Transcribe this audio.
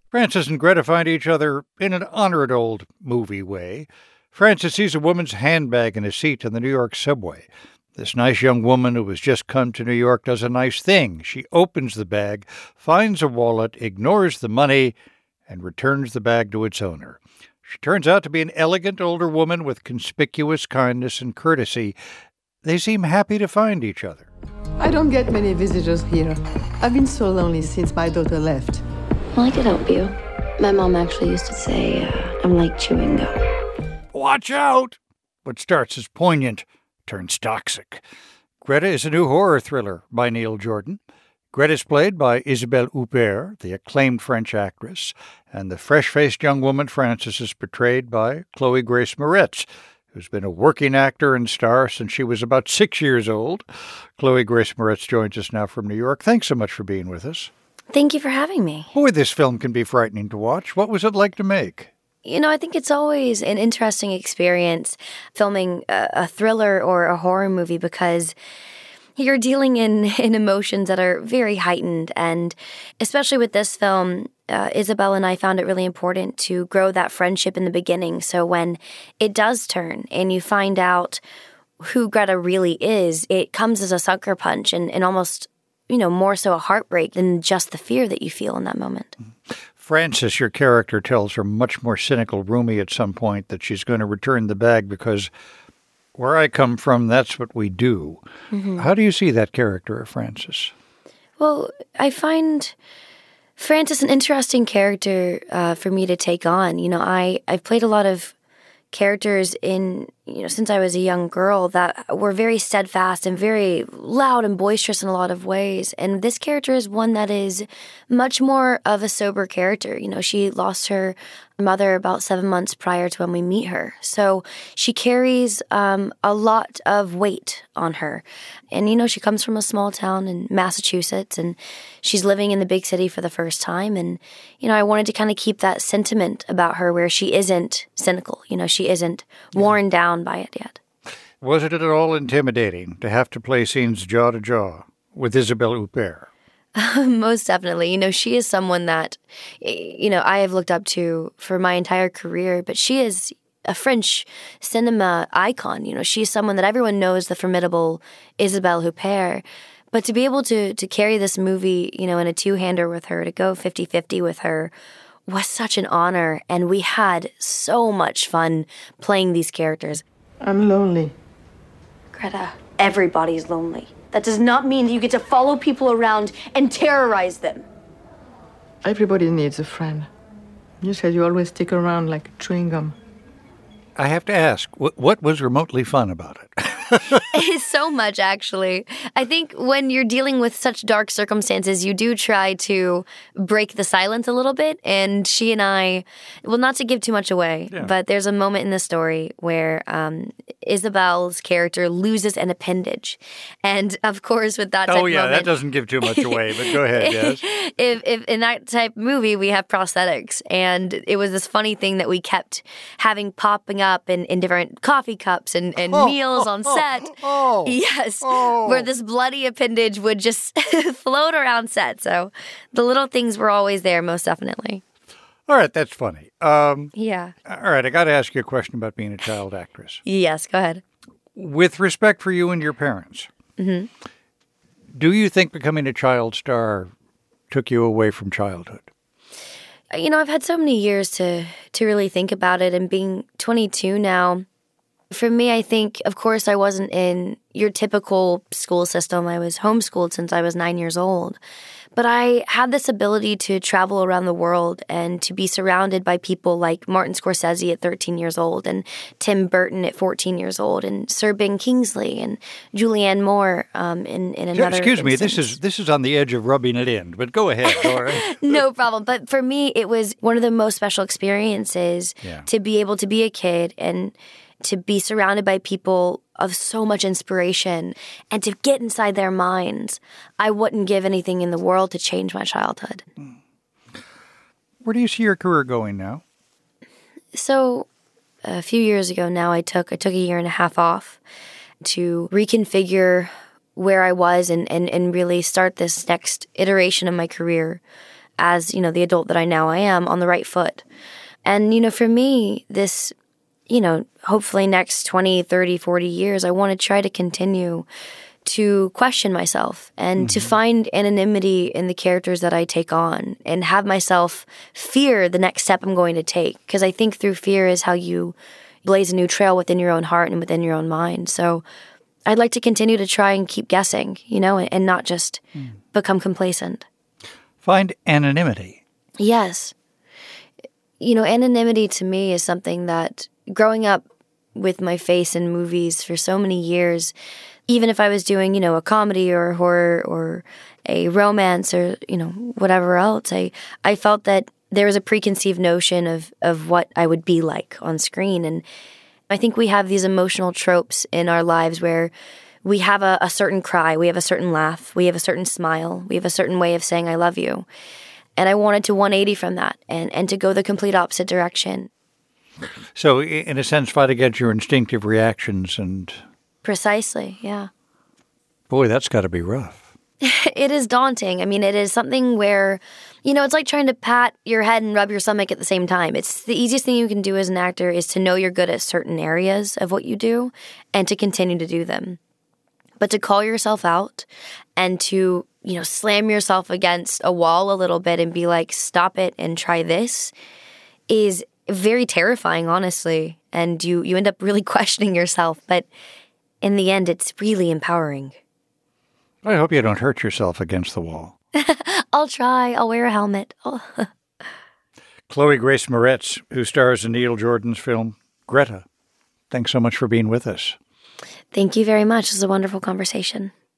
Francis and Greta find each other in an honored old movie way. Francis sees a woman's handbag in a seat in the New York subway. This nice young woman who has just come to New York does a nice thing. She opens the bag, finds a wallet, ignores the money, and returns the bag to its owner. She turns out to be an elegant older woman with conspicuous kindness and courtesy. They seem happy to find each other. I don't get many visitors here. I've been so lonely since my daughter left. Well, I could help you. My mom actually used to say, I'm like chewing gum. Watch out! What starts as poignant turns toxic. Greta is a new horror thriller by Neil Jordan. Greta is played by Isabelle Huppert, the acclaimed French actress, and the fresh-faced young woman Frances is portrayed by Chloe Grace Moretz, who's been a working actor and star since she was about 6 years old. Chloe Grace Moretz joins us now from New York. Thanks so much for being with us. Thank you for having me. Boy, this film can be frightening to watch. What was it like to make? You know, I think it's always an interesting experience filming a thriller or a horror movie because you're dealing in emotions that are very heightened. And especially with this film, Isabelle and I found it really important to grow that friendship in the beginning. So when it does turn and you find out who Greta really is, it comes as a sucker punch and almost, more so a heartbreak than just the fear that you feel in that moment. Frances, your character, tells her much more cynical roomie at some point that she's going to return the bag because where I come from, that's what we do. Mm-hmm. How do you see that character of Frances? Well, I find Frances an interesting character for me to take on. I've played a lot of characters since I was a young girl that were very steadfast and very loud and boisterous in a lot of ways. And this character is one that is much more of a sober character. She lost her mother about 7 months prior to when we meet her. So she carries a lot of weight on her. And, she comes from a small town in Massachusetts and she's living in the big city for the first time. And, I wanted to kind of keep that sentiment about her where she isn't cynical. She isn't worn down by it yet. Was it at all intimidating to have to play scenes jaw to jaw with Isabelle Huppert? Most definitely. She is someone that, I have looked up to for my entire career, but she is a French cinema icon. She is someone that everyone knows, the formidable Isabelle Huppert. But to be able to carry this movie, in a two-hander with her, to go 50-50 with her, was such an honor. And we had so much fun playing these characters. I'm lonely. Greta, everybody's lonely. That does not mean that you get to follow people around and terrorize them. Everybody needs a friend. You said you always stick around like chewing gum. I have to ask, what was remotely fun about it? It's so much, actually. I think when you're dealing with such dark circumstances, you do try to break the silence a little bit. And she and I, well, not to give too much away, but there's a moment in the story where Isabelle's character loses an appendage. And of course, with that type of moment, that doesn't give too much away, but go ahead, yes. If in that type of movie, we have prosthetics. And it was this funny thing that we kept having popping up in different coffee cups and meals on set. Yes, where this bloody appendage would just float around set. So the little things were always there, most definitely. All right, that's funny. Yeah. All right, I got to ask you a question about being a child actress. Yes, go ahead. With respect for you and your parents, do you think becoming a child star took you away from childhood? I've had so many years to really think about it, and being 22 now, for me, I think, of course, I wasn't in your typical school system. I was homeschooled since I was 9 years old. But I had this ability to travel around the world and to be surrounded by people like Martin Scorsese at 13 years old and Tim Burton at 14 years old and Sir Ben Kingsley and Julianne Moore in another Excuse me, instance. this is on the edge of rubbing it in, but go ahead, Laura. No problem. But for me, it was one of the most special experiences to be able to be a kid and to be surrounded by people of so much inspiration and to get inside their minds. I wouldn't give anything in the world to change my childhood. Where do you see your career going now? So a few years ago now, I took a year and a half off to reconfigure where I was and really start this next iteration of my career. as, the adult that I now am on the right foot. And, for me, this, hopefully next 20, 30, 40 years, I want to try to continue to question myself and to find anonymity in the characters that I take on and have myself fear the next step I'm going to take. Because I think through fear is how you blaze a new trail within your own heart and within your own mind. So I'd like to continue to try and keep guessing, and not just become complacent. Find anonymity. Yes. Anonymity to me is something that growing up with my face in movies for so many years, even if I was doing, a comedy or a horror or a romance or, whatever else, I felt that there was a preconceived notion of what I would be like on screen. And I think we have these emotional tropes in our lives where we have a certain cry, we have a certain laugh, we have a certain smile, we have a certain way of saying I love you. And I wanted to 180 from that and to go the complete opposite direction. So, in a sense, fight against your instinctive reactions and... Precisely, yeah. Boy, that's got to be rough. It is daunting. I mean, it is something where, it's like trying to pat your head and rub your stomach at the same time. It's the easiest thing you can do as an actor is to know you're good at certain areas of what you do and to continue to do them. But to call yourself out and to, slam yourself against a wall a little bit and be like, stop it and try this is very terrifying, honestly. And you end up really questioning yourself. But in the end, it's really empowering. I hope you don't hurt yourself against the wall. I'll try. I'll wear a helmet. Chloe Grace Moretz, who stars in Neil Jordan's film Greta, thanks so much for being with us. Thank you very much. It was a wonderful conversation.